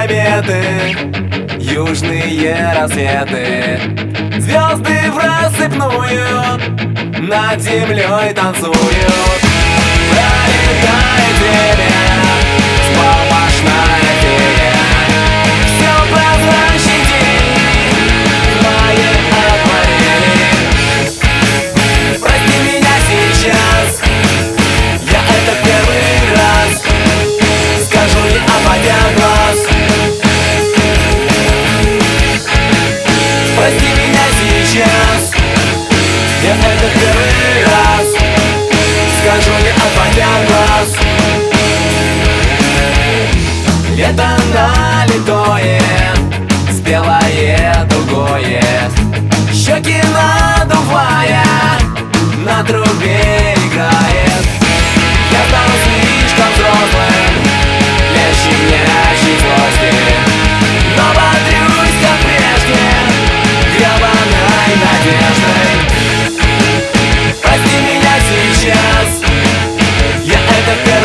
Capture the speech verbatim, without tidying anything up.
кометы, южные рассветы, звезды в рассыпную над землей танцуют. Пролетает время, вспомощная фея, все прозрачный день в моей акварели. Прости меня сейчас, я это первый раз скажу, не отводя глаз. Прости меня сейчас, я это первый раз скажу, не отводя глаз. Лето налитое, спелое тугое, щеки надувая, на трубе играет. Я стал слишком взрослым для щенячьей злости, но бодрюсь, как прежде, гребаной надеждой. Прости меня сейчас, я это первый